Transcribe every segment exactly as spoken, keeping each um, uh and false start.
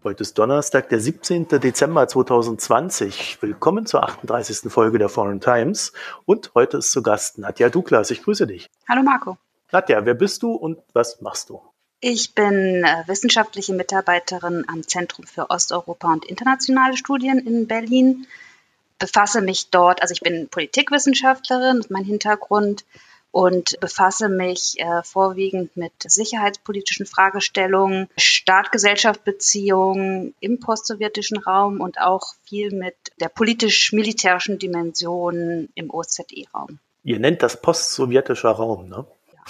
Heute ist Donnerstag, der siebzehnten Dezember zweitausendzwanzig. Willkommen zur achtunddreißigsten Folge der Foreign Times. Und heute ist zu Gast Nadja Douglas. Ich grüße dich. Hallo Marco. Nadja, wer bist du und was machst du? Ich bin äh, wissenschaftliche Mitarbeiterin am Zentrum für Osteuropa und internationale Studien in Berlin. Befasse mich dort, also ich bin Politikwissenschaftlerin, das ist mein Hintergrund, und befasse mich äh, vorwiegend mit sicherheitspolitischen Fragestellungen, Staat-Gesellschaft-Beziehungen im postsowjetischen Raum und auch viel mit der politisch-militärischen Dimension im O S Z E-Raum. Ihr nennt das postsowjetischer Raum, ne?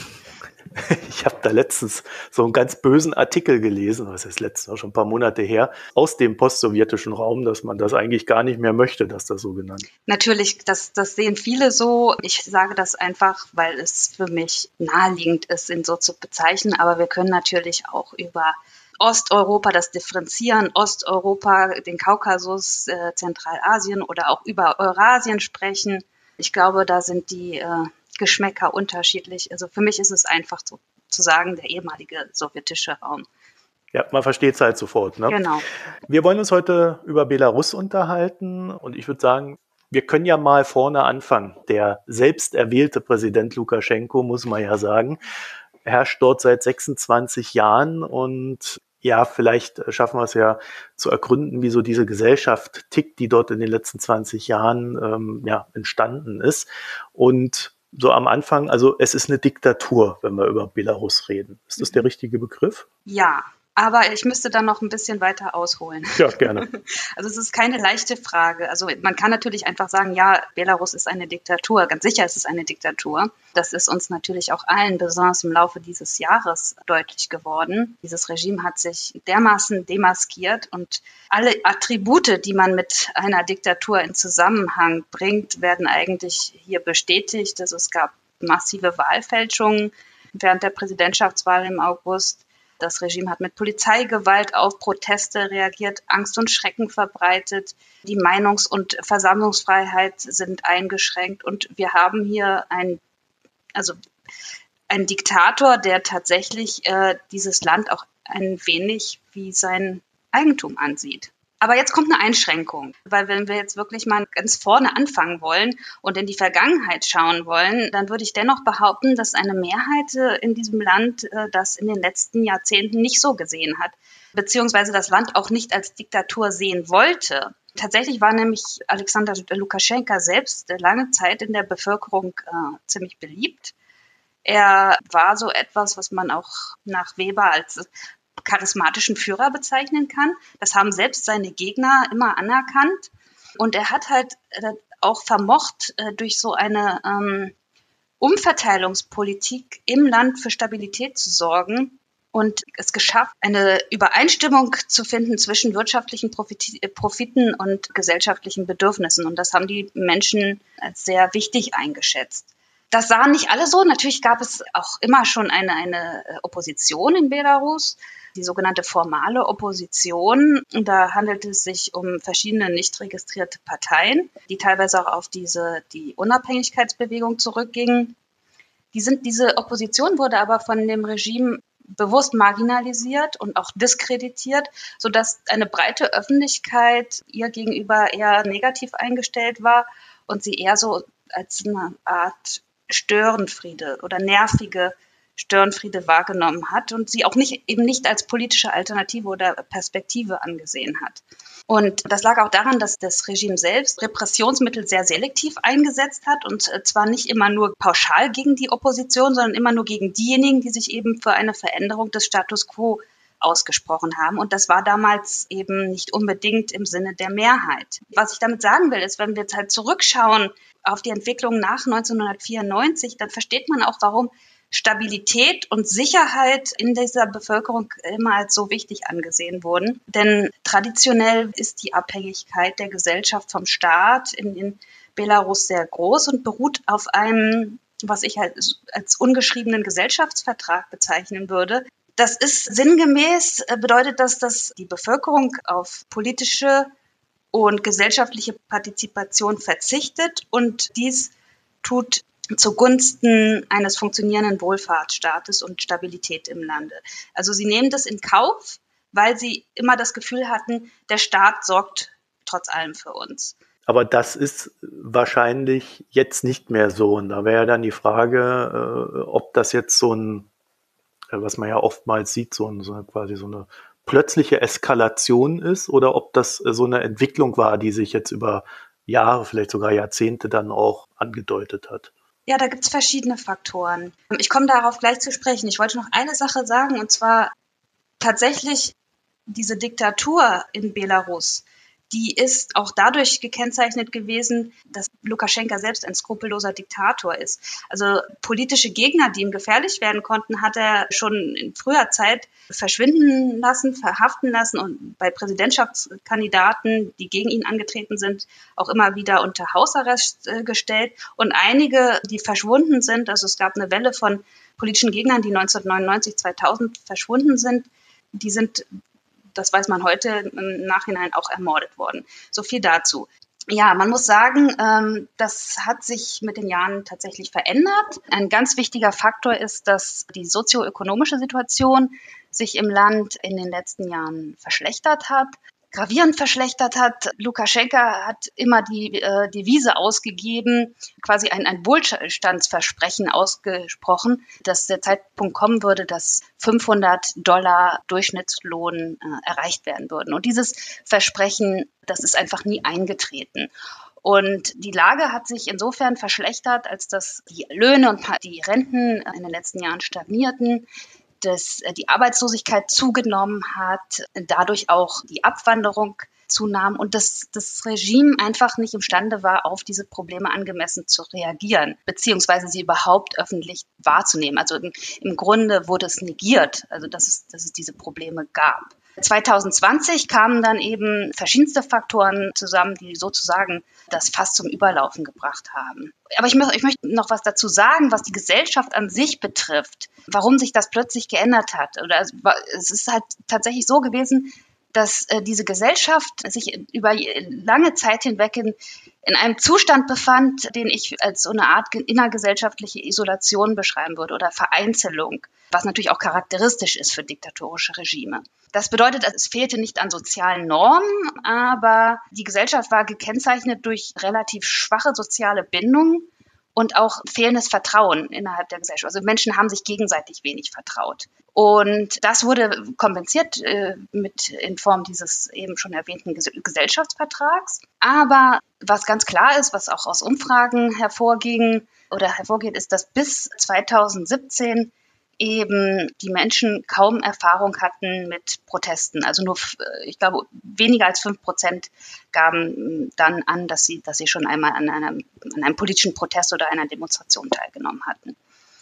Ich habe da letztens so einen ganz bösen Artikel gelesen, was ist letztens, schon ein paar Monate her, aus dem postsowjetischen Raum, dass man das eigentlich gar nicht mehr möchte, dass das so genannt wird. Natürlich, das, das sehen viele so. Ich sage das einfach, weil es für mich naheliegend ist, ihn so zu bezeichnen. Aber wir können natürlich auch über Osteuropa das differenzieren, Osteuropa, den Kaukasus, äh, Zentralasien oder auch über Eurasien sprechen. Ich glaube, da sind die äh, Geschmäcker unterschiedlich. Also für mich ist es einfach so zu sagen, der ehemalige sowjetische Raum. Ja, man versteht es halt sofort, ne? Genau. Wir wollen uns heute über Belarus unterhalten und ich würde sagen, wir können ja mal vorne anfangen. Der selbst erwählte Präsident Lukaschenko, muss man ja sagen, herrscht dort seit sechsundzwanzig Jahren und ja, vielleicht schaffen wir es ja zu ergründen, wie so diese Gesellschaft tickt, die dort in den letzten zwanzig Jahren ähm, ja, entstanden ist. Und so am Anfang, also es ist eine Diktatur, wenn wir über Belarus reden. Ist das der richtige Begriff? Ja, aber ich müsste dann noch ein bisschen weiter ausholen. Ja, gerne. Also es ist keine leichte Frage. Also man kann natürlich einfach sagen, ja, Belarus ist eine Diktatur. Ganz sicher ist es eine Diktatur. Das ist uns natürlich auch allen, besonders im Laufe dieses Jahres, deutlich geworden. Dieses Regime hat sich dermaßen demaskiert und alle Attribute, die man mit einer Diktatur in Zusammenhang bringt, werden eigentlich hier bestätigt. Also es gab massive Wahlfälschungen während der Präsidentschaftswahl im August. Das Regime hat mit Polizeigewalt auf Proteste reagiert, Angst und Schrecken verbreitet. Die Meinungs- und Versammlungsfreiheit sind eingeschränkt. Und wir haben hier ein, also einen Diktator, der tatsächlich äh, dieses Land auch ein wenig wie sein Eigentum ansieht. Aber jetzt kommt eine Einschränkung, weil wenn wir jetzt wirklich mal ganz vorne anfangen wollen und in die Vergangenheit schauen wollen, dann würde ich dennoch behaupten, dass eine Mehrheit in diesem Land das in den letzten Jahrzehnten nicht so gesehen hat, beziehungsweise das Land auch nicht als Diktatur sehen wollte. Tatsächlich war nämlich Alexander Lukaschenka selbst lange Zeit in der Bevölkerung äh, ziemlich beliebt. Er war so etwas, was man auch nach Weber als charismatischen Führer bezeichnen kann. Das haben selbst seine Gegner immer anerkannt. Und er hat halt auch vermocht, durch so eine ähm, Umverteilungspolitik im Land für Stabilität zu sorgen und es geschafft, eine Übereinstimmung zu finden zwischen wirtschaftlichen Profiten und gesellschaftlichen Bedürfnissen. Und das haben die Menschen als sehr wichtig eingeschätzt. Das sahen nicht alle so. Natürlich gab es auch immer schon eine, eine Opposition in Belarus, die sogenannte formale Opposition. Da handelt es sich um verschiedene nicht registrierte Parteien, die teilweise auch auf diese, die Unabhängigkeitsbewegung zurückgingen. Die sind, diese Opposition wurde aber von dem Regime bewusst marginalisiert und auch diskreditiert, sodass eine breite Öffentlichkeit ihr gegenüber eher negativ eingestellt war und sie eher so als eine Art Störenfriede oder nervige Störenfriede wahrgenommen hat und sie auch nicht, eben nicht als politische Alternative oder Perspektive angesehen hat. Und das lag auch daran, dass das Regime selbst Repressionsmittel sehr selektiv eingesetzt hat und zwar nicht immer nur pauschal gegen die Opposition, sondern immer nur gegen diejenigen, die sich eben für eine Veränderung des Status quo ausgesprochen haben. Und das war damals eben nicht unbedingt im Sinne der Mehrheit. Was ich damit sagen will, ist, wenn wir jetzt halt zurückschauen auf die Entwicklung nach neunzehnhundertvierundneunzig, dann versteht man auch, warum Stabilität und Sicherheit in dieser Bevölkerung immer als so wichtig angesehen wurden. Denn traditionell ist die Abhängigkeit der Gesellschaft vom Staat in, in Belarus sehr groß und beruht auf einem, was ich als, als ungeschriebenen Gesellschaftsvertrag bezeichnen würde. Das ist sinngemäß, bedeutet das, dass die Bevölkerung auf politische und gesellschaftliche Partizipation verzichtet und dies tut zugunsten eines funktionierenden Wohlfahrtsstaates und Stabilität im Lande. Also sie nehmen das in Kauf, weil sie immer das Gefühl hatten, der Staat sorgt trotz allem für uns. Aber das ist wahrscheinlich jetzt nicht mehr so. Und da wäre ja dann die Frage, äh, ob das jetzt so ein, was man ja oftmals sieht, so, ein, so eine, quasi so eine plötzliche Eskalation ist oder ob das so eine Entwicklung war, die sich jetzt über Jahre, vielleicht sogar Jahrzehnte dann auch angedeutet hat. Ja, da gibt es verschiedene Faktoren. Ich komme darauf gleich zu sprechen. Ich wollte noch eine Sache sagen, und zwar tatsächlich diese Diktatur in Belarus, die ist auch dadurch gekennzeichnet gewesen, dass Lukaschenka selbst ein skrupelloser Diktator ist. Also politische Gegner, die ihm gefährlich werden konnten, hat er schon in früher Zeit verschwinden lassen, verhaften lassen und bei Präsidentschaftskandidaten, die gegen ihn angetreten sind, auch immer wieder unter Hausarrest äh, gestellt. Und einige, die verschwunden sind, also es gab eine Welle von politischen Gegnern, die neunzehnhundertneunundneunzig, zweitausend verschwunden sind, die sind, das weiß man heute, im Nachhinein auch ermordet worden. So viel dazu. Ja, man muss sagen, ähm, das hat sich mit den Jahren tatsächlich verändert. Ein ganz wichtiger Faktor ist, dass die sozioökonomische Situation sich im Land in den letzten Jahren verschlechtert hat, gravierend verschlechtert hat. Lukaschenka hat immer die äh, Devise ausgegeben, quasi ein, ein Wohlstandsversprechen ausgesprochen, dass der Zeitpunkt kommen würde, dass fünfhundert Dollar Durchschnittslohn äh, erreicht werden würden. Und dieses Versprechen, das ist einfach nie eingetreten. Und die Lage hat sich insofern verschlechtert, als dass die Löhne und die Renten in den letzten Jahren stagnierten, dass die Arbeitslosigkeit zugenommen hat, dadurch auch die Abwanderung zunahm und dass das Regime einfach nicht imstande war, auf diese Probleme angemessen zu reagieren, beziehungsweise sie überhaupt öffentlich wahrzunehmen. Also im, im Grunde wurde es negiert, also dass es, dass es diese Probleme gab. zwanzig zwanzig kamen dann eben verschiedenste Faktoren zusammen, die sozusagen das Fass zum Überlaufen gebracht haben. Aber ich, mö- ich möchte noch was dazu sagen, was die Gesellschaft an sich betrifft, warum sich das plötzlich geändert hat. Oder es, war, es ist halt tatsächlich so gewesen, dass äh, diese Gesellschaft sich über lange Zeit hinweg in, in einem Zustand befand, den ich als so eine Art innergesellschaftliche Isolation beschreiben würde oder Vereinzelung, was natürlich auch charakteristisch ist für diktatorische Regime. Das bedeutet, es fehlte nicht an sozialen Normen, aber die Gesellschaft war gekennzeichnet durch relativ schwache soziale Bindungen und auch fehlendes Vertrauen innerhalb der Gesellschaft. Also Menschen haben sich gegenseitig wenig vertraut. Und das wurde kompensiert äh, mit in Form dieses eben schon erwähnten Ges- Gesellschaftsvertrags. Aber was ganz klar ist, was auch aus Umfragen hervorging oder hervorgeht, ist, dass bis zwanzig siebzehn eben die Menschen kaum Erfahrung hatten mit Protesten. Also nur, ich glaube, weniger als fünf Prozent gaben dann an, dass sie, dass sie schon einmal an einem, an einem politischen Protest oder einer Demonstration teilgenommen hatten.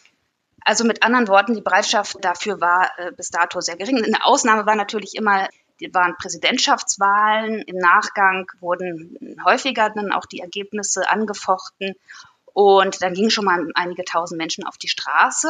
Also mit anderen Worten, die Bereitschaft dafür war äh, bis dato sehr gering. Eine Ausnahme war natürlich immer, die waren Präsidentschaftswahlen. Im Nachgang wurden häufiger dann auch die Ergebnisse angefochten. Und dann gingen schon mal einige tausend Menschen auf die Straße.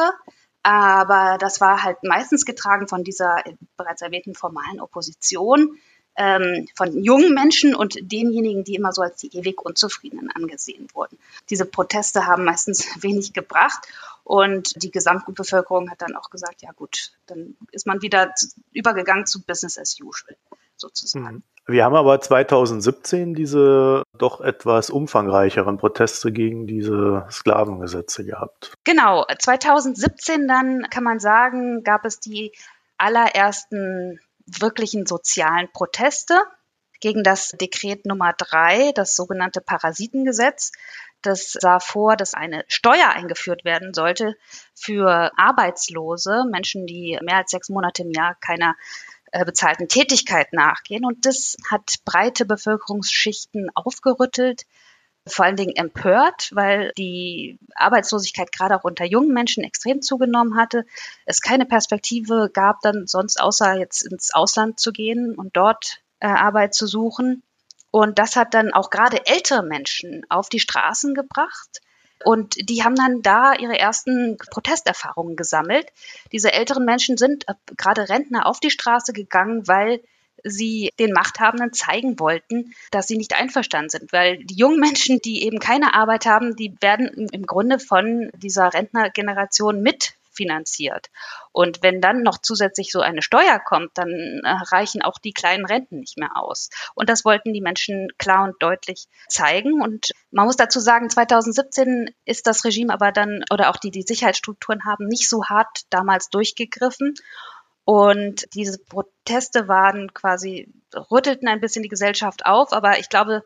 Aber das war halt meistens getragen von dieser bereits erwähnten formalen Opposition, ähm, von jungen Menschen und denjenigen, die immer so als die ewig Unzufriedenen angesehen wurden. Diese Proteste haben meistens wenig gebracht und die Gesamtbevölkerung hat dann auch gesagt, ja gut, dann ist man wieder zu, übergegangen zu Business as usual sozusagen. Mhm. Wir haben aber zwanzig siebzehn diese doch etwas umfangreicheren Proteste gegen diese Sklavengesetze gehabt. Genau, zwanzig siebzehn dann kann man sagen, gab es die allerersten wirklichen sozialen Proteste gegen das Dekret Nummer drei, das sogenannte Parasitengesetz. Das sah vor, dass eine Steuer eingeführt werden sollte für Arbeitslose, Menschen, die mehr als sechs Monate im Jahr keiner bezahlten Tätigkeit nachgehen. Und das hat breite Bevölkerungsschichten aufgerüttelt, vor allen Dingen empört, weil die Arbeitslosigkeit gerade auch unter jungen Menschen extrem zugenommen hatte. Es keine Perspektive gab dann sonst, außer jetzt ins Ausland zu gehen und dort äh, Arbeit zu suchen. Und das hat dann auch gerade ältere Menschen auf die Straßen gebracht. Und die haben dann da ihre ersten Protesterfahrungen gesammelt. Diese älteren Menschen sind, äh, gerade Rentner, auf die Straße gegangen, weil sie den Machthabenden zeigen wollten, dass sie nicht einverstanden sind. Weil die jungen Menschen, die eben keine Arbeit haben, die werden im Grunde von dieser Rentnergeneration mit finanziert. Und wenn dann noch zusätzlich so eine Steuer kommt, dann äh, reichen auch die kleinen Renten nicht mehr aus. Und das wollten die Menschen klar und deutlich zeigen. Und man muss dazu sagen, zweitausendsiebzehn ist das Regime aber dann, oder auch die, die Sicherheitsstrukturen haben nicht so hart damals durchgegriffen. Und diese Proteste waren quasi, rüttelten ein bisschen die Gesellschaft auf, aber ich glaube,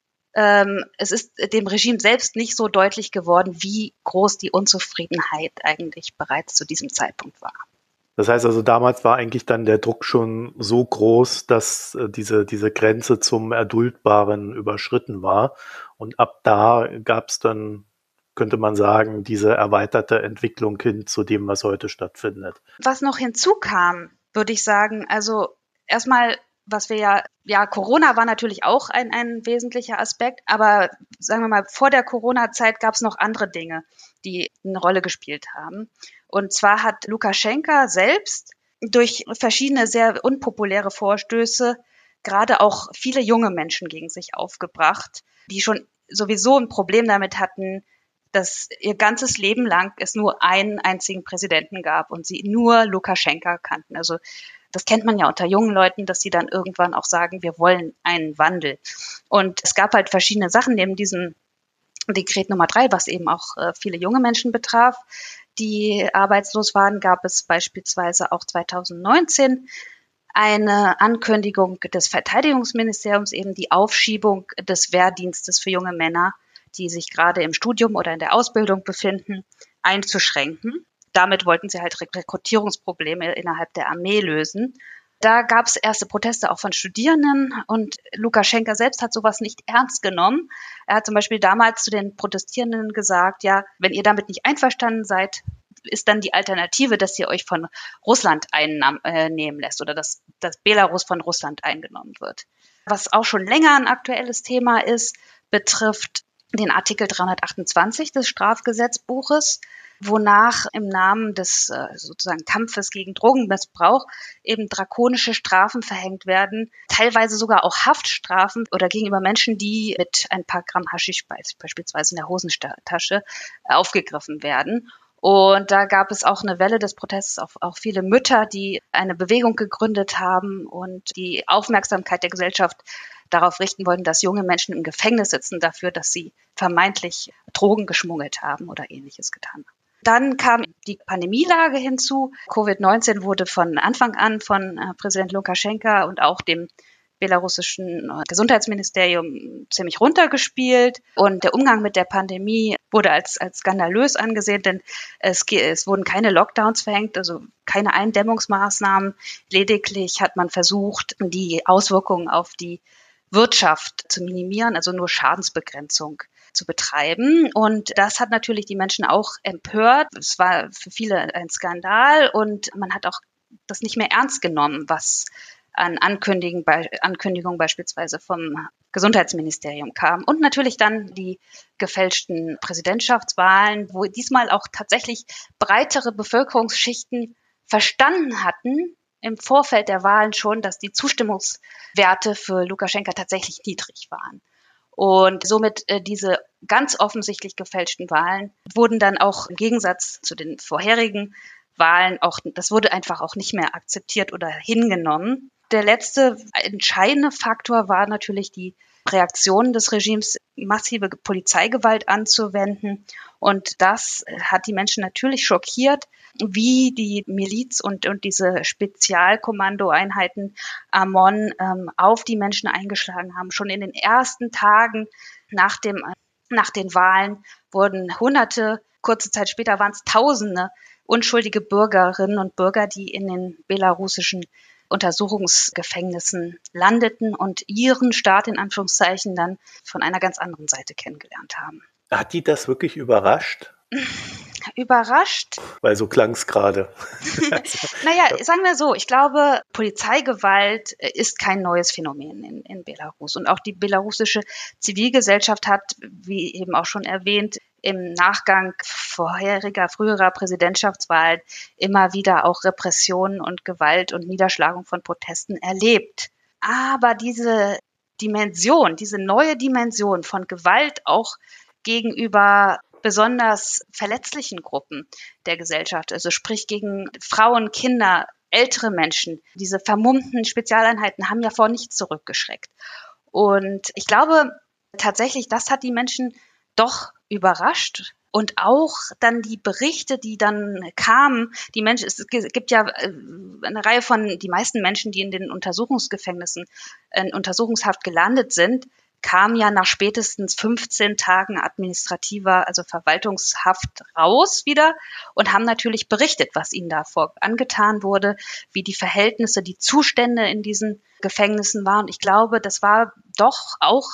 ähm, es ist dem Regime selbst nicht so deutlich geworden, wie groß die Unzufriedenheit eigentlich bereits zu diesem Zeitpunkt war. Das heißt also, damals war eigentlich dann der Druck schon so groß, dass äh, diese, diese Grenze zum Erduldbaren überschritten war. Und ab da gab es dann, könnte man sagen, diese erweiterte Entwicklung hin zu dem, was heute stattfindet. Was noch hinzukam, würde ich sagen, also erstmal, was wir ja, ja, Corona war natürlich auch ein, ein wesentlicher Aspekt, aber sagen wir mal, vor der Corona-Zeit gab es noch andere Dinge, die eine Rolle gespielt haben. Und zwar hat Lukaschenka selbst durch verschiedene sehr unpopuläre Vorstöße gerade auch viele junge Menschen gegen sich aufgebracht, die schon sowieso ein Problem damit hatten, dass ihr ganzes Leben lang es nur einen einzigen Präsidenten gab und sie nur Lukaschenka kannten. Also das kennt man ja unter jungen Leuten, dass sie dann irgendwann auch sagen, wir wollen einen Wandel. Und es gab halt verschiedene Sachen neben diesem Dekret Nummer drei, was eben auch äh, viele junge Menschen betraf, die arbeitslos waren, gab es beispielsweise auch zweitausendneunzehn eine Ankündigung des Verteidigungsministeriums, eben die Aufschiebung des Wehrdienstes für junge Männer, die sich gerade im Studium oder in der Ausbildung befinden, einzuschränken. Damit wollten sie halt Rekrutierungsprobleme innerhalb der Armee lösen. Da gab es erste Proteste auch von Studierenden und Lukaschenka selbst hat sowas nicht ernst genommen. Er hat zum Beispiel damals zu den Protestierenden gesagt, ja, wenn ihr damit nicht einverstanden seid, ist dann die Alternative, dass ihr euch von Russland einnehmen lässt oder dass, dass Belarus von Russland eingenommen wird. Was auch schon länger ein aktuelles Thema ist, betrifft den Artikel dreihundertachtundzwanzig des Strafgesetzbuches, wonach im Namen des äh, sozusagen Kampfes gegen Drogenmissbrauch eben drakonische Strafen verhängt werden, teilweise sogar auch Haftstrafen oder gegenüber Menschen, die mit ein paar Gramm Haschisch beispielsweise in der Hosentasche äh, aufgegriffen werden. Und da gab es auch eine Welle des Protests, auch, auch viele Mütter, die eine Bewegung gegründet haben und die Aufmerksamkeit der Gesellschaft darauf richten wollten, dass junge Menschen im Gefängnis sitzen dafür, dass sie vermeintlich Drogen geschmuggelt haben oder Ähnliches getan haben. Dann kam die Pandemielage hinzu. Covid neunzehn wurde von Anfang an von Präsident Lukaschenka und auch dem belarussischen Gesundheitsministerium ziemlich runtergespielt. Und der Umgang mit der Pandemie wurde als, als skandalös angesehen, denn es, es wurden keine Lockdowns verhängt, also keine Eindämmungsmaßnahmen. Lediglich hat man versucht, die Auswirkungen auf die Wirtschaft zu minimieren, also nur Schadensbegrenzung zu betreiben. Und das hat natürlich die Menschen auch empört. Es war für viele ein Skandal und man hat auch das nicht mehr ernst genommen, was an Ankündigungen, Ankündigungen beispielsweise vom Gesundheitsministerium kam. Und natürlich dann die gefälschten Präsidentschaftswahlen, wo diesmal auch tatsächlich breitere Bevölkerungsschichten verstanden hatten, im Vorfeld der Wahlen schon, dass die Zustimmungswerte für Lukaschenka tatsächlich niedrig waren. Und somit äh, diese ganz offensichtlich gefälschten Wahlen wurden dann auch im Gegensatz zu den vorherigen Wahlen auch, das wurde einfach auch nicht mehr akzeptiert oder hingenommen. Der letzte entscheidende Faktor war natürlich die Reaktion des Regimes, massive Polizeigewalt anzuwenden. Und das hat die Menschen natürlich schockiert, wie die Miliz und, und diese Spezialkommandoeinheiten Amon ähm, auf die Menschen eingeschlagen haben. Schon in den ersten Tagen nach, dem, nach den Wahlen wurden Hunderte, kurze Zeit später waren es Tausende unschuldige Bürgerinnen und Bürger, die in den belarussischen Untersuchungsgefängnissen landeten und ihren Staat in Anführungszeichen dann von einer ganz anderen Seite kennengelernt haben. Hat die das wirklich überrascht? Überrascht? Weil so klang es gerade. Naja, sagen wir so, ich glaube, Polizeigewalt ist kein neues Phänomen in, in Belarus. Und auch die belarussische Zivilgesellschaft hat, wie eben auch schon erwähnt, im Nachgang vorheriger, früherer Präsidentschaftswahlen immer wieder auch Repressionen und Gewalt und Niederschlagung von Protesten erlebt. Aber diese Dimension, diese neue Dimension von Gewalt auch gegenüber besonders verletzlichen Gruppen der Gesellschaft, also sprich gegen Frauen, Kinder, ältere Menschen. Diese vermummten Spezialeinheiten haben ja vor nichts zurückgeschreckt. Und ich glaube tatsächlich, das hat die Menschen doch überrascht. Und auch dann die Berichte, die dann kamen, die Menschen, es gibt ja eine Reihe von, die meisten Menschen, die in den Untersuchungsgefängnissen, in Untersuchungshaft gelandet sind, kamen ja nach spätestens fünfzehn Tagen administrativer, also Verwaltungshaft raus wieder und haben natürlich berichtet, was ihnen davor angetan wurde, wie die Verhältnisse, die Zustände in diesen Gefängnissen waren. Ich glaube, das war doch auch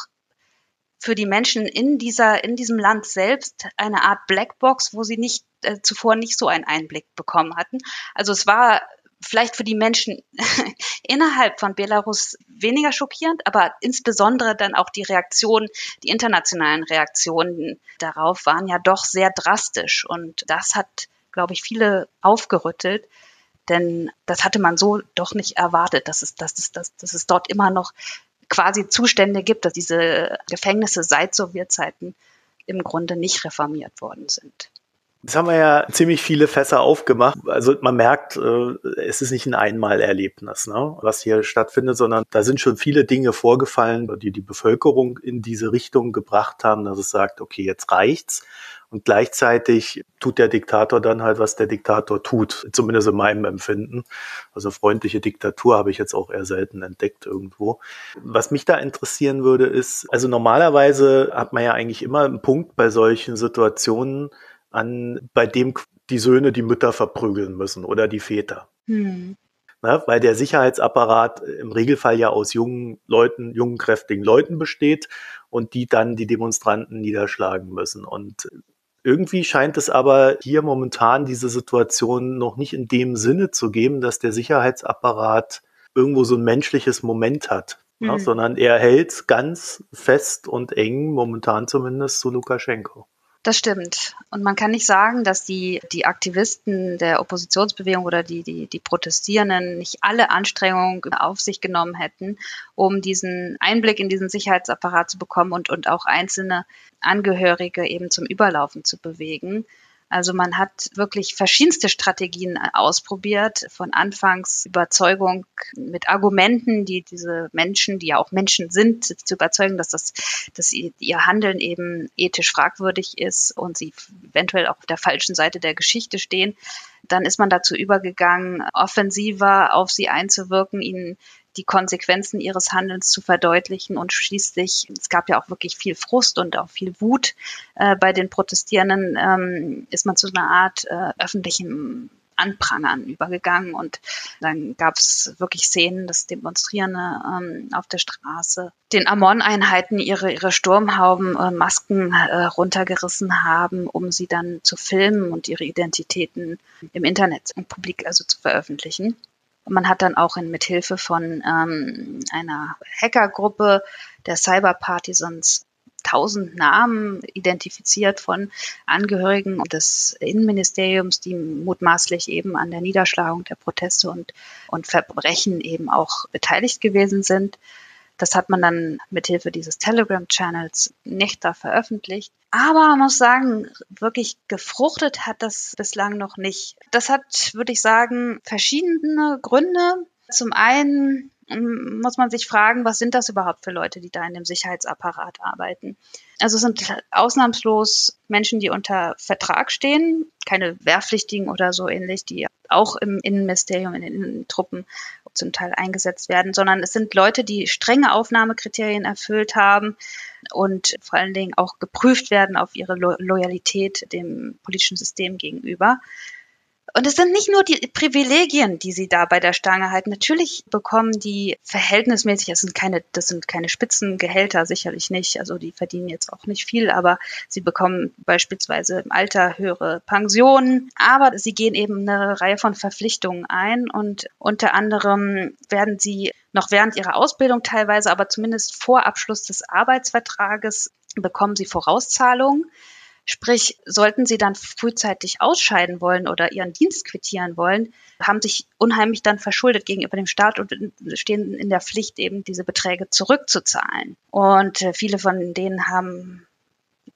für die Menschen in dieser, in diesem Land selbst eine Art Blackbox, wo sie nicht, äh, zuvor nicht so einen Einblick bekommen hatten. Also es war vielleicht für die Menschen innerhalb von Belarus weniger schockierend, aber insbesondere dann auch die Reaktionen, die internationalen Reaktionen darauf waren ja doch sehr drastisch. Und das hat, glaube ich, viele aufgerüttelt, denn das hatte man so doch nicht erwartet, dass es, dass es, dass, dass es dort immer noch quasi Zustände gibt, dass diese Gefängnisse seit Sowjetzeiten im Grunde nicht reformiert worden sind. Jetzt haben wir ja ziemlich viele Fässer aufgemacht. Also man merkt, es ist nicht ein Einmalerlebnis, ne, was hier stattfindet, sondern da sind schon viele Dinge vorgefallen, die die Bevölkerung in diese Richtung gebracht haben, dass es sagt, okay, jetzt reicht's. Und gleichzeitig tut der Diktator dann halt, was der Diktator tut, zumindest in meinem Empfinden. Also freundliche Diktatur habe ich jetzt auch eher selten entdeckt irgendwo. Was mich da interessieren würde, ist, also normalerweise hat man ja eigentlich immer einen Punkt bei solchen Situationen, an, bei dem die Söhne die Mütter verprügeln müssen oder die Väter. Hm. Na, weil der Sicherheitsapparat im Regelfall ja aus jungen Leuten, jungen, kräftigen Leuten besteht und die dann die Demonstranten niederschlagen müssen. Und irgendwie scheint es aber hier momentan diese Situation noch nicht in dem Sinne zu geben, dass der Sicherheitsapparat irgendwo so ein menschliches Moment hat, mhm. ja, sondern er hält ganz fest und eng, momentan zumindest, zu Lukaschenko. Das stimmt. Und man kann nicht sagen, dass die, die Aktivisten der Oppositionsbewegung oder die, die, die Protestierenden nicht alle Anstrengungen auf sich genommen hätten, um diesen Einblick in diesen Sicherheitsapparat zu bekommen und, und auch einzelne Angehörige eben zum Überlaufen zu bewegen. Also man hat wirklich verschiedenste Strategien ausprobiert, von anfangs Überzeugung mit Argumenten, die diese Menschen, die ja auch Menschen sind, zu überzeugen, dass das, dass ihr Handeln eben ethisch fragwürdig ist und sie eventuell auch auf der falschen Seite der Geschichte stehen. Dann ist man dazu übergegangen, offensiver auf sie einzuwirken, ihnen die Konsequenzen ihres Handelns zu verdeutlichen und schließlich, es gab ja auch wirklich viel Frust und auch viel Wut äh, bei den Protestierenden, ähm, ist man zu einer Art äh, öffentlichem Anprangern übergegangen und dann gab es wirklich Szenen, dass Demonstrierende ähm, auf der Straße den Amon-Einheiten ihre, ihre Sturmhauben, äh, Masken äh, runtergerissen haben, um sie dann zu filmen und ihre Identitäten im Internet, im Publik also zu veröffentlichen. Man hat dann auch in mithilfe von ähm, einer Hackergruppe der Cyber Partisans tausend Namen identifiziert von Angehörigen des Innenministeriums, die mutmaßlich eben an der Niederschlagung der Proteste und, und Verbrechen eben auch beteiligt gewesen sind. Das hat man dann mithilfe dieses Telegram-Channels nicht da veröffentlicht. Aber man muss sagen, wirklich gefruchtet hat das bislang noch nicht. Das hat, würde ich sagen, verschiedene Gründe. Zum einen muss man sich fragen, was sind das überhaupt für Leute, die da in dem Sicherheitsapparat arbeiten? Also es sind ausnahmslos Menschen, die unter Vertrag stehen, keine Wehrpflichtigen oder so ähnlich, die auch im Innenministerium, in den Innentruppen zum Teil eingesetzt werden, sondern es sind Leute, die strenge Aufnahmekriterien erfüllt haben und vor allen Dingen auch geprüft werden auf ihre Lo- Loyalität dem politischen System gegenüber. Und es sind nicht nur die Privilegien, die sie da bei der Stange halten. Natürlich bekommen die verhältnismäßig, das sind keine, das sind keine Spitzengehälter, sicherlich nicht. Also die verdienen jetzt auch nicht viel, aber sie bekommen beispielsweise im Alter höhere Pensionen. Aber sie gehen eben eine Reihe von Verpflichtungen ein und unter anderem werden sie noch während ihrer Ausbildung teilweise, aber zumindest vor Abschluss des Arbeitsvertrages bekommen sie Vorauszahlungen. Sprich, sollten sie dann frühzeitig ausscheiden wollen oder ihren Dienst quittieren wollen, haben sich unheimlich dann verschuldet gegenüber dem Staat und stehen in der Pflicht, eben diese Beträge zurückzuzahlen. Und viele von denen haben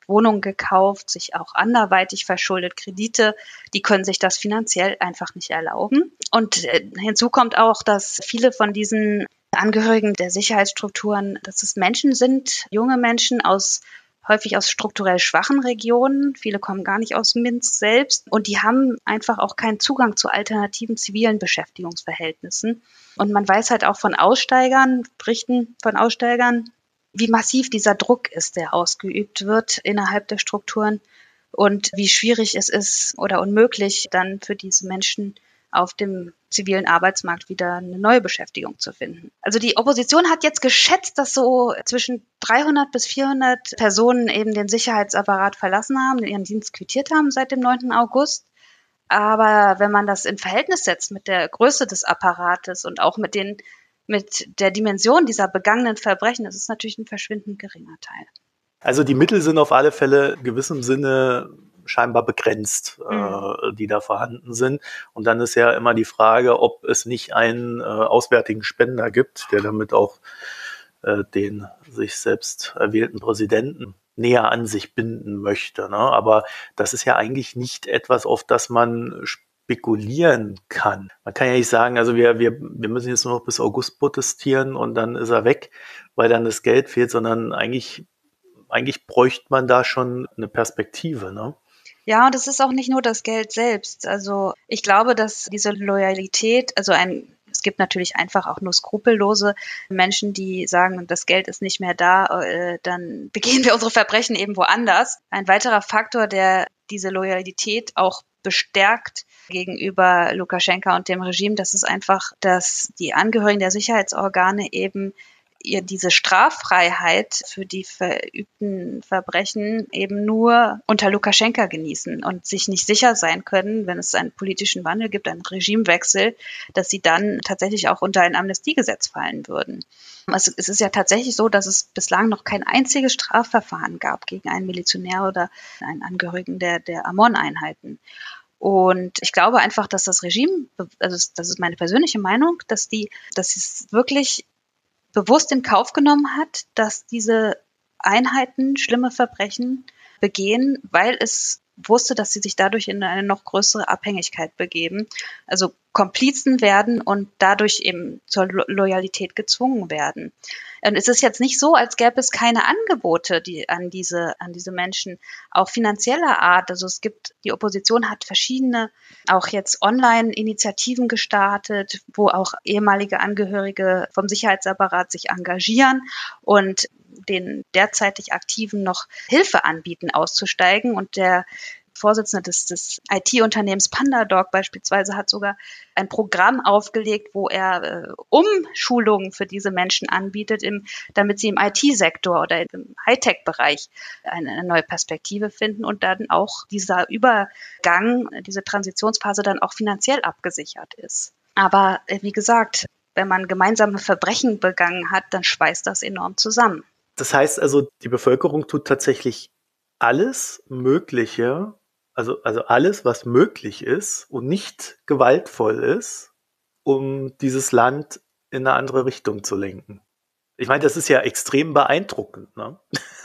Wohnungen gekauft, sich auch anderweitig verschuldet, Kredite, die können sich das finanziell einfach nicht erlauben. Und äh, hinzu kommt auch, dass viele von diesen Angehörigen der Sicherheitsstrukturen, dass es Menschen sind, junge Menschen aus häufig aus strukturell schwachen Regionen. Viele kommen gar nicht aus Minsk selbst und die haben einfach auch keinen Zugang zu alternativen zivilen Beschäftigungsverhältnissen. Und man weiß halt auch von Aussteigern, Berichten von Aussteigern, wie massiv dieser Druck ist, der ausgeübt wird innerhalb der Strukturen und wie schwierig es ist oder unmöglich dann für diese Menschen auf dem zivilen Arbeitsmarkt wieder eine neue Beschäftigung zu finden. Also die Opposition hat jetzt geschätzt, dass so zwischen dreihundert bis vierhundert Personen eben den Sicherheitsapparat verlassen haben, ihren Dienst quittiert haben seit dem neunten August. Aber wenn man das in Verhältnis setzt mit der Größe des Apparates und auch mit den, mit der Dimension dieser begangenen Verbrechen, das ist natürlich ein verschwindend geringer Teil. Also die Mittel sind auf alle Fälle in gewissem Sinne scheinbar begrenzt, mhm. äh, die da vorhanden sind. Und dann ist ja immer die Frage, ob es nicht einen äh, auswärtigen Spender gibt, der damit auch äh, den sich selbst erwählten Präsidenten näher an sich binden möchte. Ne? Aber das ist ja eigentlich nicht etwas, auf das man spekulieren kann. Man kann ja nicht sagen, also wir, wir, wir müssen jetzt nur noch bis August protestieren und dann ist er weg, weil dann das Geld fehlt, sondern eigentlich, eigentlich bräuchte man da schon eine Perspektive, ne? Ja, und es ist auch nicht nur das Geld selbst. Also ich glaube, dass diese Loyalität, also ein, es gibt natürlich einfach auch nur skrupellose Menschen, die sagen, das Geld ist nicht mehr da, äh, dann begehen wir unsere Verbrechen eben woanders. Ein weiterer Faktor, der diese Loyalität auch bestärkt gegenüber Lukaschenka und dem Regime, das ist einfach, dass die Angehörigen der Sicherheitsorgane eben ihr diese Straffreiheit für die verübten Verbrechen eben nur unter Lukaschenka genießen und sich nicht sicher sein können, wenn es einen politischen Wandel gibt, einen Regimewechsel, dass sie dann tatsächlich auch unter ein Amnestiegesetz fallen würden. Es ist ja tatsächlich so, dass es bislang noch kein einziges Strafverfahren gab gegen einen Milizionär oder einen Angehörigen der, der Amon-Einheiten. Und ich glaube einfach, dass das Regime, also das ist meine persönliche Meinung, dass die, dass es wirklich bewusst in Kauf genommen hat, dass diese Einheiten schlimme Verbrechen begehen, weil es wusste, dass sie sich dadurch in eine noch größere Abhängigkeit begeben, also Komplizen werden und dadurch eben zur Lo- Loyalität gezwungen werden. Und es ist jetzt nicht so, als gäbe es keine Angebote, die an diese, an diese Menschen, auch finanzieller Art. Also es gibt, die Opposition hat verschiedene, auch jetzt Online-Initiativen gestartet, wo auch ehemalige Angehörige vom Sicherheitsapparat sich engagieren und den derzeitig Aktiven noch Hilfe anbieten, auszusteigen. Und der Vorsitzende des, des I T-Unternehmens PandaDoc beispielsweise hat sogar ein Programm aufgelegt, wo er äh, Umschulungen für diese Menschen anbietet, im, damit sie im I T-Sektor oder im Hightech-Bereich eine, eine neue Perspektive finden und dann auch dieser Übergang, diese Transitionsphase dann auch finanziell abgesichert ist. Aber äh, wie gesagt, wenn man gemeinsame Verbrechen begangen hat, dann schweißt das enorm zusammen. Das heißt also, die Bevölkerung tut tatsächlich alles Mögliche, also, also alles, was möglich ist und nicht gewaltvoll ist, um dieses Land in eine andere Richtung zu lenken. Ich meine, das ist ja extrem beeindruckend, ne?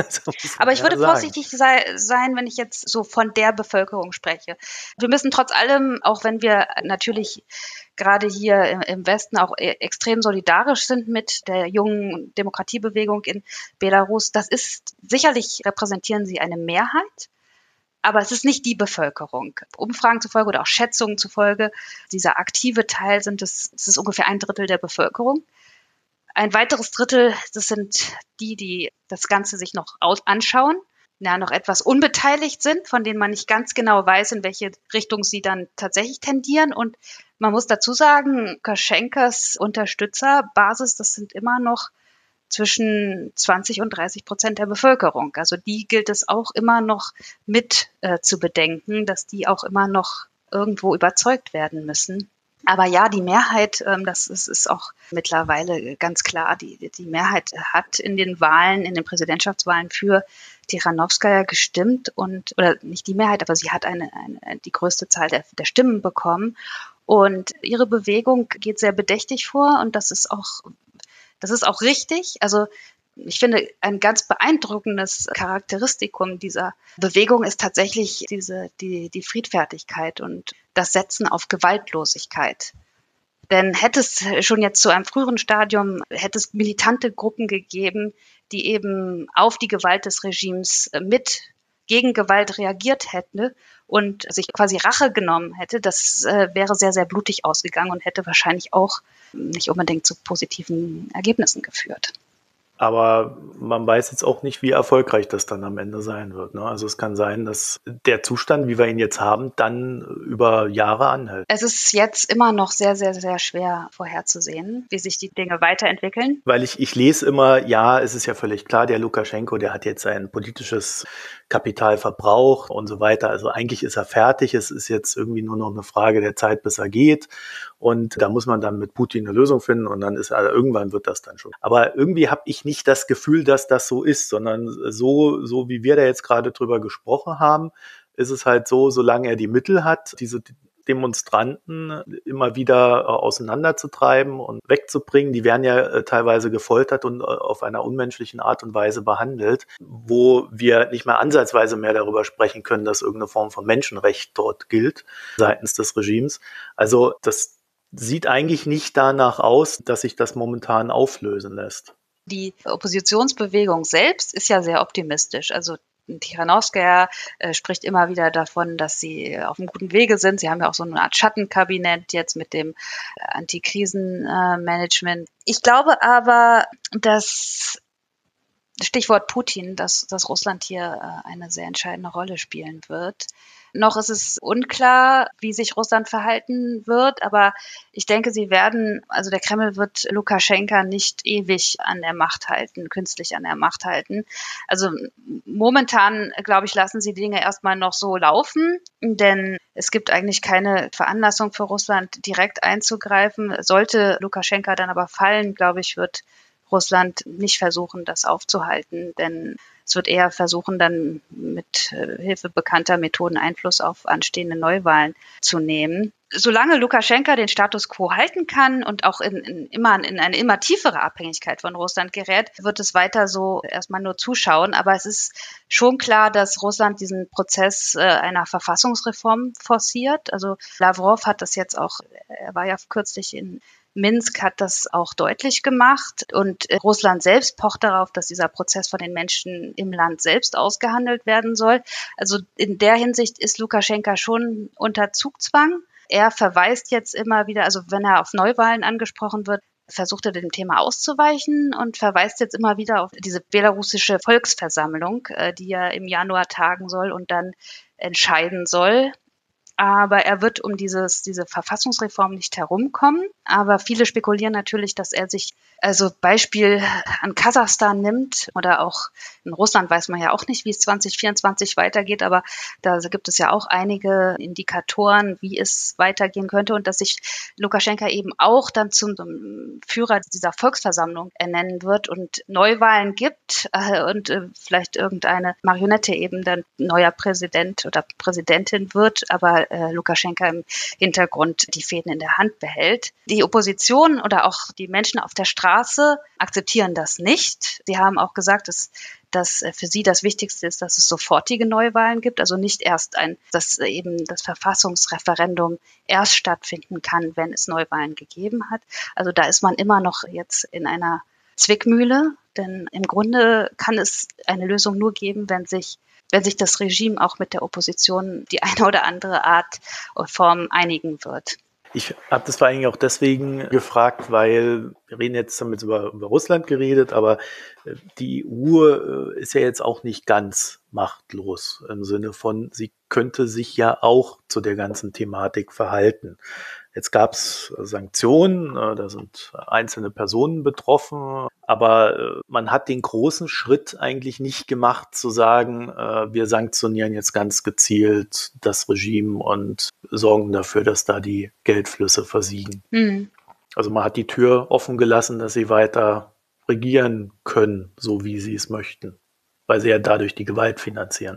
Aber ich würde vorsichtig sei, sein, wenn ich jetzt so von der Bevölkerung spreche. Wir müssen trotz allem, auch wenn wir natürlich gerade hier im, im Westen auch e- extrem solidarisch sind mit der jungen Demokratiebewegung in Belarus, das ist, sicherlich repräsentieren sie eine Mehrheit, aber es ist nicht die Bevölkerung. Umfragen zufolge oder auch Schätzungen zufolge, dieser aktive Teil sind es, es ist ungefähr ein Drittel der Bevölkerung. Ein weiteres Drittel, das sind die, die das Ganze sich noch aus- anschauen, ja, noch etwas unbeteiligt sind, von denen man nicht ganz genau weiß, in welche Richtung sie dann tatsächlich tendieren. Und man muss dazu sagen, Lukaschenkas Unterstützerbasis, das sind immer noch zwischen zwanzig und dreißig Prozent der Bevölkerung. Also die gilt es auch immer noch mit äh, zu bedenken, dass die auch immer noch irgendwo überzeugt werden müssen. Aber ja, die Mehrheit, ähm, das ist, ist auch mittlerweile ganz klar, die, die Mehrheit hat in den Wahlen, in den Präsidentschaftswahlen für Tikhanovskaja gestimmt und, oder nicht die Mehrheit, aber sie hat eine, eine die größte Zahl der, der Stimmen bekommen. Und ihre Bewegung geht sehr bedächtig vor und das ist auch, das ist auch richtig. Also Ich finde, ein ganz beeindruckendes Charakteristikum dieser Bewegung ist tatsächlich diese, die, die Friedfertigkeit und das Setzen auf Gewaltlosigkeit. Denn hätte es schon jetzt zu einem früheren Stadium, hätte es militante Gruppen gegeben, die eben auf die Gewalt des Regimes mit gegen Gewalt reagiert hätten und sich quasi Rache genommen hätte, das äh, wäre sehr, sehr blutig ausgegangen und hätte wahrscheinlich auch nicht unbedingt zu positiven Ergebnissen geführt. Aber man weiß jetzt auch nicht, wie erfolgreich das dann am Ende sein wird, ne? Also es kann sein, dass der Zustand, wie wir ihn jetzt haben, dann über Jahre anhält. Es ist jetzt immer noch sehr, sehr, sehr schwer vorherzusehen, wie sich die Dinge weiterentwickeln. Weil ich, ich lese immer, ja, es ist ja völlig klar, der Lukaschenko, der hat jetzt sein politisches Kapital verbraucht und so weiter. Also eigentlich ist er fertig. Es ist jetzt irgendwie nur noch eine Frage der Zeit, bis er geht. Und da muss man dann mit Putin eine Lösung finden und dann ist also irgendwann wird das dann schon. Aber irgendwie habe ich nicht das Gefühl, dass das so ist, sondern so, so wie wir da jetzt gerade drüber gesprochen haben, ist es halt so, solange er die Mittel hat, diese Demonstranten immer wieder auseinanderzutreiben und wegzubringen. Die werden ja teilweise gefoltert und auf einer unmenschlichen Art und Weise behandelt, wo wir nicht mehr ansatzweise mehr darüber sprechen können, dass irgendeine Form von Menschenrecht dort gilt seitens des Regimes. Also das sieht eigentlich nicht danach aus, dass sich das momentan auflösen lässt. Die Oppositionsbewegung selbst ist ja sehr optimistisch. Also Tichanowskaja äh, spricht immer wieder davon, dass sie auf einem guten Wege sind. Sie haben ja auch so eine Art Schattenkabinett jetzt mit dem Antikrisenmanagement. Ich glaube aber, dass Stichwort Putin, dass, dass Russland hier äh, eine sehr entscheidende Rolle spielen wird. Noch ist es unklar, wie sich Russland verhalten wird, aber ich denke, sie werden, also der Kreml wird Lukaschenka nicht ewig an der Macht halten, künstlich an der Macht halten. Also momentan, glaube ich, lassen sie Dinge erstmal noch so laufen, denn es gibt eigentlich keine Veranlassung für Russland, direkt einzugreifen. Sollte Lukaschenka dann aber fallen, glaube ich, wird Russland nicht versuchen, das aufzuhalten, denn es wird eher versuchen, dann mit äh, Hilfe bekannter Methoden Einfluss auf anstehende Neuwahlen zu nehmen. Solange Lukaschenka den Status quo halten kann und auch in, in, immer in eine immer tiefere Abhängigkeit von Russland gerät, wird es weiter so erstmal nur zuschauen. Aber es ist schon klar, dass Russland diesen Prozess äh, einer Verfassungsreform forciert. Also Lavrov hat das jetzt auch, er war ja kürzlich in Minsk, hat das auch deutlich gemacht und Russland selbst pocht darauf, dass dieser Prozess von den Menschen im Land selbst ausgehandelt werden soll. Also in der Hinsicht ist Lukaschenka schon unter Zugzwang. Er verweist jetzt immer wieder, also wenn er auf Neuwahlen angesprochen wird, versucht er dem Thema auszuweichen und verweist jetzt immer wieder auf diese belarussische Volksversammlung, die ja im Januar tagen soll und dann entscheiden soll. Aber er wird um dieses, diese Verfassungsreform nicht herumkommen. Aber viele spekulieren natürlich, dass er sich, also Beispiel an Kasachstan nimmt oder auch in Russland weiß man ja auch nicht, wie es zwanzig vierundzwanzig weitergeht, aber da gibt es ja auch einige Indikatoren, wie es weitergehen könnte und dass sich Lukaschenka eben auch dann zum, zum Führer dieser Volksversammlung ernennen wird und Neuwahlen gibt äh, und äh, vielleicht irgendeine Marionette eben dann neuer Präsident oder Präsidentin wird, aber äh, Lukaschenka im Hintergrund die Fäden in der Hand behält. Die Opposition oder auch die Menschen auf der Straße akzeptieren das nicht. Sie haben auch gesagt, dass dass für sie das Wichtigste ist, dass es sofortige Neuwahlen gibt, also nicht erst ein, dass eben das Verfassungsreferendum erst stattfinden kann, wenn es Neuwahlen gegeben hat. Also da ist man immer noch jetzt in einer Zwickmühle, denn im Grunde kann es eine Lösung nur geben, wenn sich wenn sich das Regime auch mit der Opposition die eine oder andere Art oder Form einigen wird. Ich habe das vor allem auch deswegen gefragt, weil wir reden jetzt damit über, über Russland geredet, aber die E U ist ja jetzt auch nicht ganz machtlos im Sinne von, sie könnte sich ja auch zu der ganzen Thematik verhalten. Jetzt gab es Sanktionen, da sind einzelne Personen betroffen, aber man hat den großen Schritt eigentlich nicht gemacht, zu sagen, wir sanktionieren jetzt ganz gezielt das Regime und sorgen dafür, dass da die Geldflüsse versiegen. Mhm. Also man hat die Tür offen gelassen, dass sie weiter regieren können, so wie sie es möchten, weil sie ja dadurch die Gewalt finanzieren.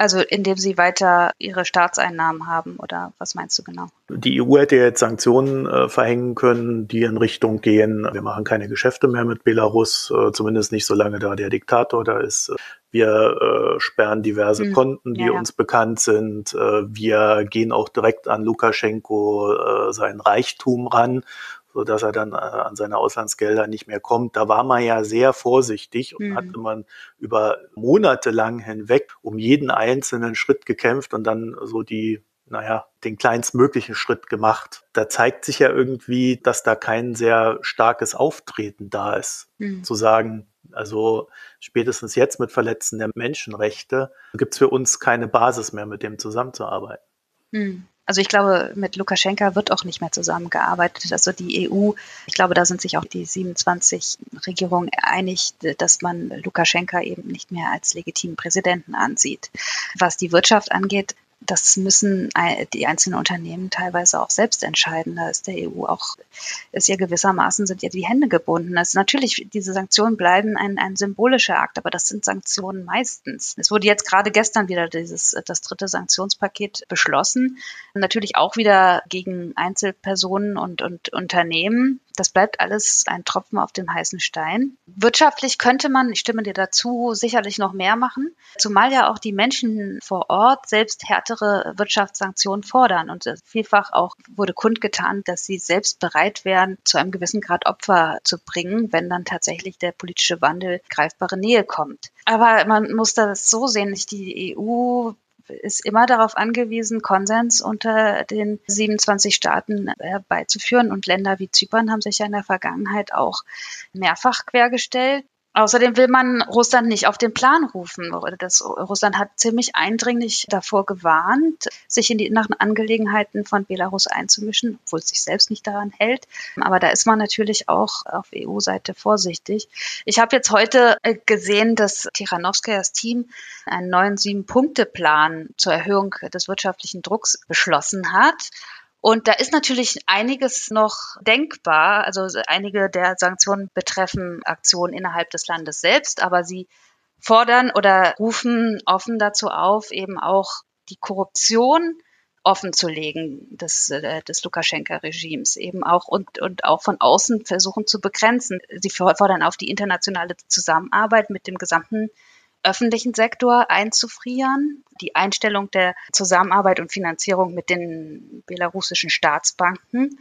Also indem sie weiter ihre Staatseinnahmen haben, oder was meinst du genau? Die E U hätte jetzt Sanktionen äh, verhängen können, die in Richtung gehen, wir machen keine Geschäfte mehr mit Belarus, äh, zumindest nicht solange da der Diktator da ist. Wir äh, sperren diverse Hm. Konten, die Ja, ja. uns bekannt sind. Äh, wir gehen auch direkt an Lukaschenko äh, seinen Reichtum ran, so dass er dann äh, an seine Auslandsgelder nicht mehr kommt. Da war man ja sehr vorsichtig und Hm. hat immer über Monate lang hinweg um jeden einzelnen Schritt gekämpft und dann so die, naja, den kleinstmöglichen Schritt gemacht. Da zeigt sich ja irgendwie, dass da kein sehr starkes Auftreten da ist. Hm. Zu sagen, also spätestens jetzt mit Verletzen der Menschenrechte gibt es für uns keine Basis mehr, mit dem zusammenzuarbeiten. Hm. Also ich glaube, mit Lukaschenka wird auch nicht mehr zusammengearbeitet. Also die E U, ich glaube, da sind sich auch die siebenundzwanzig Regierungen einig, dass man Lukaschenka eben nicht mehr als legitimen Präsidenten ansieht. Was die Wirtschaft angeht, das müssen die einzelnen Unternehmen teilweise auch selbst entscheiden. Da ist der E U auch, ist ja gewissermaßen, sind ja die Hände gebunden. Also natürlich, diese Sanktionen bleiben ein, ein symbolischer Akt, aber das sind Sanktionen meistens. Es wurde jetzt gerade gestern wieder dieses, das dritte Sanktionspaket beschlossen. Natürlich auch wieder gegen Einzelpersonen und, und Unternehmen. Das bleibt alles ein Tropfen auf dem heißen Stein. Wirtschaftlich könnte man, ich stimme dir dazu, sicherlich noch mehr machen, zumal ja auch die Menschen vor Ort selbst härtere Wirtschaftssanktionen fordern. Und vielfach auch wurde kundgetan, dass sie selbst bereit wären, zu einem gewissen Grad Opfer zu bringen, wenn dann tatsächlich der politische Wandel greifbare Nähe kommt. Aber man muss das so sehen, die E U ist immer darauf angewiesen, Konsens unter den siebenundzwanzig Staaten herbeizuführen. Und Länder wie Zypern haben sich ja in der Vergangenheit auch mehrfach quergestellt. Außerdem will man Russland nicht auf den Plan rufen. Das, Russland hat ziemlich eindringlich davor gewarnt, sich in die inneren Angelegenheiten von Belarus einzumischen, obwohl es sich selbst nicht daran hält. Aber da ist man natürlich auch auf E U-Seite vorsichtig. Ich habe jetzt heute gesehen, dass Tichanowskajas Team einen neuen Sieben-Punkte-Plan zur Erhöhung des wirtschaftlichen Drucks beschlossen hat. Und da ist natürlich einiges noch denkbar. Also einige der Sanktionen betreffen Aktionen innerhalb des Landes selbst, aber sie fordern oder rufen offen dazu auf, eben auch die Korruption offenzulegen des, äh, des Lukaschenka-Regimes, eben auch und, und auch von außen versuchen zu begrenzen. Sie fordern auf die internationale Zusammenarbeit mit dem gesamten öffentlichen Sektor einzufrieren, die Einstellung der Zusammenarbeit und Finanzierung mit den belarussischen Staatsbanken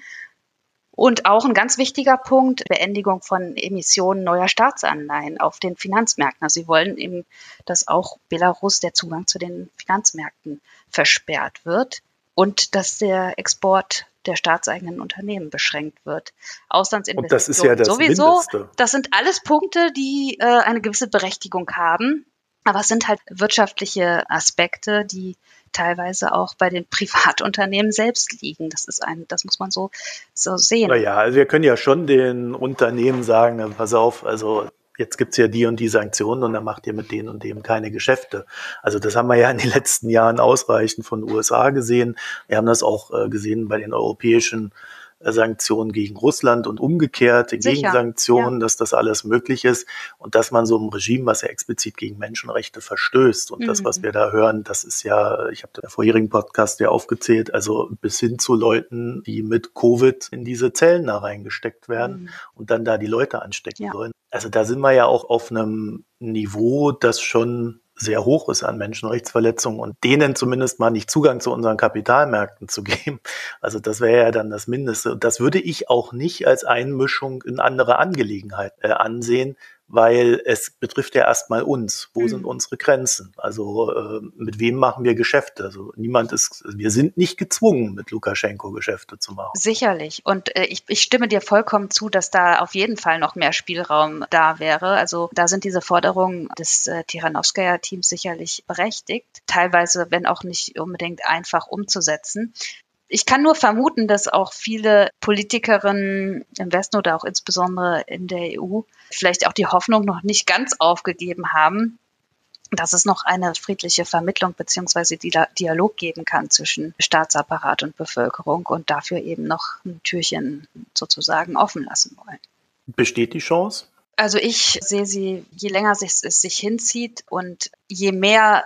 und auch ein ganz wichtiger Punkt, Beendigung von Emissionen neuer Staatsanleihen auf den Finanzmärkten. Also sie wollen eben, dass auch Belarus der Zugang zu den Finanzmärkten versperrt wird und dass der Export der staatseigenen Unternehmen beschränkt wird. Auslandsinvestitionen und das ist ja das sowieso. Mindeste. Das sind alles Punkte, die äh, eine gewisse Berechtigung haben. Aber es sind halt wirtschaftliche Aspekte, die teilweise auch bei den Privatunternehmen selbst liegen. Das ist ein, das muss man so, so sehen. Naja, also wir können ja schon den Unternehmen sagen, pass auf, also jetzt gibt's ja die und die Sanktionen und dann macht ihr mit denen und dem keine Geschäfte. Also das haben wir ja in den letzten Jahren ausreichend von den U S A gesehen. Wir haben das auch äh, gesehen bei den europäischen äh, Sanktionen gegen Russland und umgekehrt, den Sicher, Gegensanktionen, ja. dass das alles möglich ist und dass man so ein Regime, was ja explizit gegen Menschenrechte verstößt und Mhm. das, was wir da hören, das ist ja, ich habe den vorherigen Podcast ja aufgezählt, also bis hin zu Leuten, die mit Covid in diese Zellen da reingesteckt werden Mhm. und dann da die Leute anstecken Ja. sollen. Also da sind wir ja auch auf einem Niveau, das schon sehr hoch ist an Menschenrechtsverletzungen und denen zumindest mal nicht Zugang zu unseren Kapitalmärkten zu geben. Also das wäre ja dann das Mindeste. Und das würde ich auch nicht als Einmischung in andere Angelegenheiten äh, ansehen, weil es betrifft ja erstmal uns. Wo Mhm. sind unsere Grenzen? Also äh, mit wem machen wir Geschäfte? Also niemand ist, wir sind nicht gezwungen, mit Lukaschenko Geschäfte zu machen. Sicherlich. Und äh, ich, ich stimme dir vollkommen zu, dass da auf jeden Fall noch mehr Spielraum da wäre. Also da sind diese Forderungen des äh, Tichanowskaja-Teams sicherlich berechtigt. Teilweise, wenn auch nicht unbedingt einfach umzusetzen. Ich kann nur vermuten, dass auch viele Politikerinnen im Westen oder auch insbesondere in der E U vielleicht auch die Hoffnung noch nicht ganz aufgegeben haben, dass es noch eine friedliche Vermittlung bzw. Dialog geben kann zwischen Staatsapparat und Bevölkerung und dafür eben noch ein Türchen sozusagen offen lassen wollen. Besteht die Chance? Also ich sehe sie, je länger es sich hinzieht und je mehr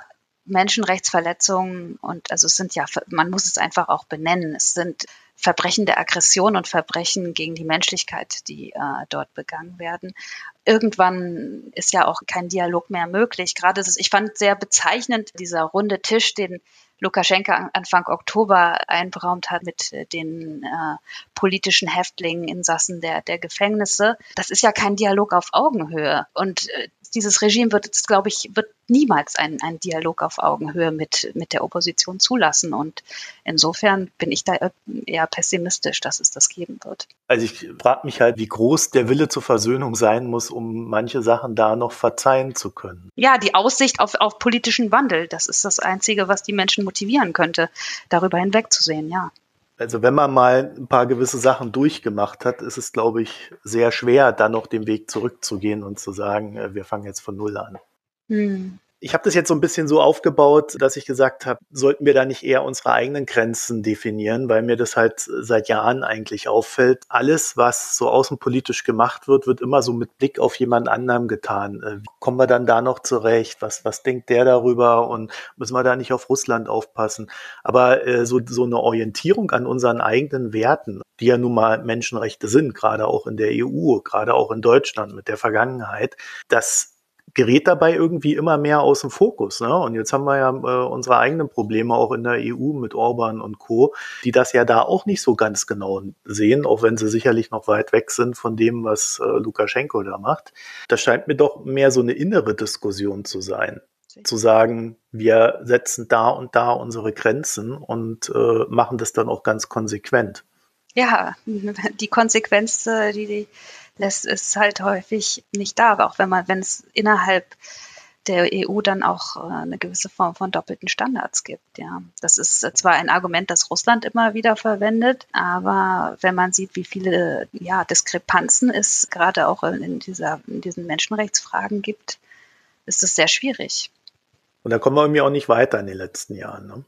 Menschenrechtsverletzungen und also es sind ja, man muss es einfach auch benennen, es sind Verbrechen der Aggression und Verbrechen gegen die Menschlichkeit, die äh, dort begangen werden. Irgendwann ist ja auch kein Dialog mehr möglich. Gerade das, ich fand sehr bezeichnend dieser runde Tisch, den Lukaschenka Anfang Oktober einberaumt hat mit den äh, politischen Häftlingen, Insassen der, der Gefängnisse. Das ist ja kein Dialog auf Augenhöhe. Und äh, dieses Regime wird jetzt, glaube ich, wird niemals einen, einen Dialog auf Augenhöhe mit, mit der Opposition zulassen. Und insofern bin ich da eher pessimistisch, dass es das geben wird. Also ich frage mich halt, wie groß der Wille zur Versöhnung sein muss, um manche Sachen da noch verzeihen zu können. Ja, die Aussicht auf, auf politischen Wandel, das ist das Einzige, was die Menschen motivieren könnte, darüber hinwegzusehen, ja. Also wenn man mal ein paar gewisse Sachen durchgemacht hat, ist es, glaube ich, sehr schwer, dann noch den Weg zurückzugehen und zu sagen, wir fangen jetzt von Null an. Hm. Ich habe das jetzt so ein bisschen so aufgebaut, dass ich gesagt habe, sollten wir da nicht eher unsere eigenen Grenzen definieren, weil mir das halt seit Jahren eigentlich auffällt. Alles, was so außenpolitisch gemacht wird, wird immer so mit Blick auf jemand anderem getan. Wie kommen wir dann da noch zurecht? Was, was denkt der darüber? Und müssen wir da nicht auf Russland aufpassen? Aber äh, so, so eine Orientierung an unseren eigenen Werten, die ja nun mal Menschenrechte sind, gerade auch in der E U, gerade auch in Deutschland mit der Vergangenheit, das gerät dabei irgendwie immer mehr aus dem Fokus. Ne? Und jetzt haben wir ja äh, unsere eigenen Probleme auch in der E U mit Orban und Co., die das ja da auch nicht so ganz genau sehen, auch wenn sie sicherlich noch weit weg sind von dem, was äh, Lukaschenko da macht. Das scheint mir doch mehr so eine innere Diskussion zu sein. Zu sagen, wir setzen da und da unsere Grenzen und äh, machen das dann auch ganz konsequent. Ja, die Konsequenz, die die lässt es halt häufig nicht da, auch wenn man, wenn es innerhalb der E U dann auch eine gewisse Form von doppelten Standards gibt. Ja, das ist zwar ein Argument, das Russland immer wieder verwendet, aber wenn man sieht, wie viele ja, Diskrepanzen es gerade auch in dieser, in diesen Menschenrechtsfragen gibt, ist es sehr schwierig. Und da kommen wir irgendwie auch nicht weiter in den letzten Jahren, ne?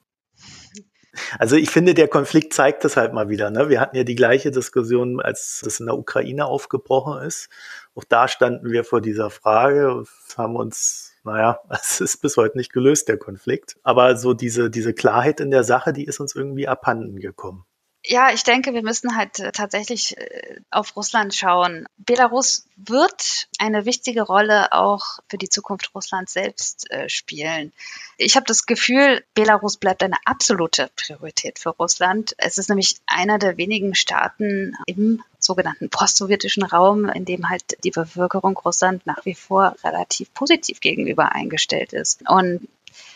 Also ich finde, der Konflikt zeigt das halt mal wieder. Ne? Wir hatten ja die gleiche Diskussion, als das in der Ukraine aufgebrochen ist. Auch da standen wir vor dieser Frage und haben uns, naja, es ist bis heute nicht gelöst, der Konflikt. Aber so diese, diese Klarheit in der Sache, die ist uns irgendwie abhanden gekommen. Ja, ich denke, wir müssen halt tatsächlich auf Russland schauen. Belarus wird eine wichtige Rolle auch für die Zukunft Russlands selbst äh, spielen. Ich habe das Gefühl, Belarus bleibt eine absolute Priorität für Russland. Es ist nämlich einer der wenigen Staaten im sogenannten postsowjetischen Raum, in dem halt die Bevölkerung Russland nach wie vor relativ positiv gegenüber eingestellt ist. Und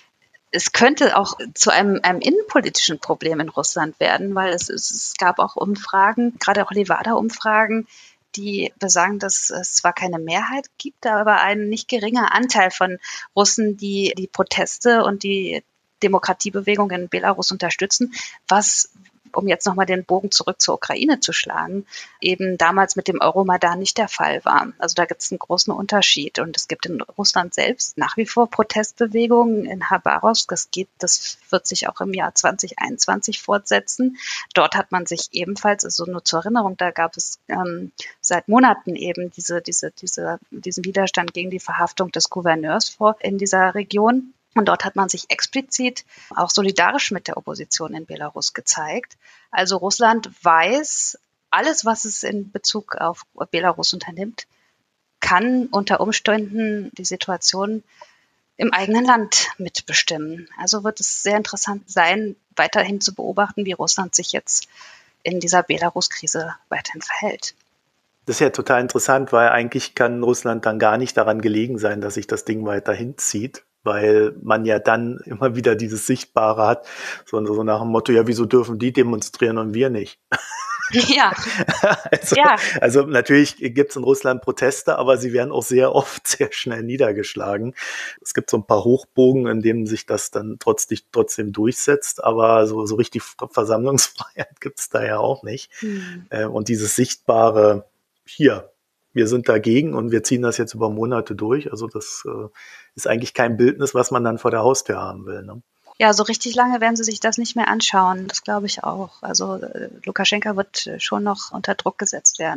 es könnte auch zu einem, einem innenpolitischen Problem in Russland werden, weil es, es, es gab auch Umfragen, gerade auch Levada-Umfragen, die besagen, dass es zwar keine Mehrheit gibt, aber ein nicht geringer Anteil von Russen, die die Proteste und die Demokratiebewegung in Belarus unterstützen, was, um jetzt nochmal den Bogen zurück zur Ukraine zu schlagen, eben damals mit dem Euromaidan nicht der Fall war. Also da gibt es einen großen Unterschied. Und es gibt in Russland selbst nach wie vor Protestbewegungen in Chabarovsk. Das geht, das wird sich auch im Jahr zwanzig einundzwanzig fortsetzen. Dort hat man sich ebenfalls, also nur zur Erinnerung, da gab es ähm, seit Monaten eben diese, diese, diese, diesen Widerstand gegen die Verhaftung des Gouverneurs vor in dieser Region. Und dort hat man sich explizit auch solidarisch mit der Opposition in Belarus gezeigt. Also Russland weiß, alles, was es in Bezug auf Belarus unternimmt, kann unter Umständen die Situation im eigenen Land mitbestimmen. Also wird es sehr interessant sein, weiterhin zu beobachten, wie Russland sich jetzt in dieser Belarus-Krise weiterhin verhält. Das ist ja total interessant, weil eigentlich kann Russland dann gar nicht daran gelegen sein, dass sich das Ding weiterhin zieht, weil man ja dann immer wieder dieses Sichtbare hat, so, so nach dem Motto, ja, wieso dürfen die demonstrieren und wir nicht? Ja. also, ja. also natürlich gibt es in Russland Proteste, aber sie werden auch sehr oft sehr schnell niedergeschlagen. Es gibt so ein paar Hochbogen, in denen sich das dann trotzdem, trotzdem durchsetzt, aber so, so richtig Versammlungsfreiheit gibt es da ja auch nicht. Mhm. Und dieses Sichtbare hier, wir sind dagegen und wir ziehen das jetzt über Monate durch. Also das äh, ist eigentlich kein Bildnis, was man dann vor der Haustür haben will. Ne? Ja, so richtig lange werden sie sich das nicht mehr anschauen. Das glaube ich auch. Also äh, Lukaschenka wird schon noch unter Druck gesetzt werden.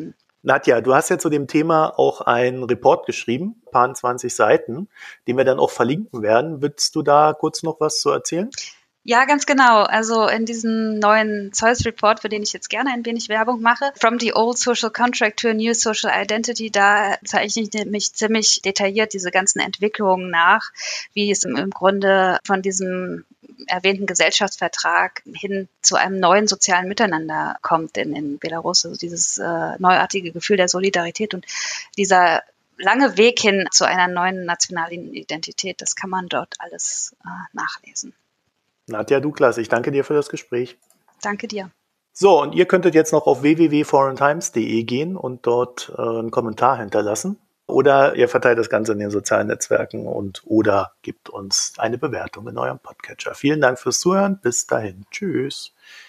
Nadja, du hast ja zu dem Thema auch einen Report geschrieben, ein paar zwanzig Seiten, den wir dann auch verlinken werden. Willst du da kurz noch was zu erzählen? Ja, ganz genau. Also in diesem neuen Zeus Report, für den ich jetzt gerne ein wenig Werbung mache, From the Old Social Contract to a New Social Identity, da zeichne ich nämlich ziemlich detailliert diese ganzen Entwicklungen nach, wie es im Grunde von diesem erwähnten Gesellschaftsvertrag hin zu einem neuen sozialen Miteinander kommt in, in Belarus. Also dieses äh, neuartige Gefühl der Solidarität und dieser lange Weg hin zu einer neuen nationalen Identität, das kann man dort alles äh, nachlesen. Nadja Douglas, ich danke dir für das Gespräch. Danke dir. So, und ihr könntet jetzt noch auf w w w punkt foreign times punkt d e gehen und dort äh, einen Kommentar hinterlassen. Oder ihr verteilt das Ganze in den sozialen Netzwerken und oder gebt uns eine Bewertung in eurem Podcatcher. Vielen Dank fürs Zuhören. Bis dahin. Tschüss.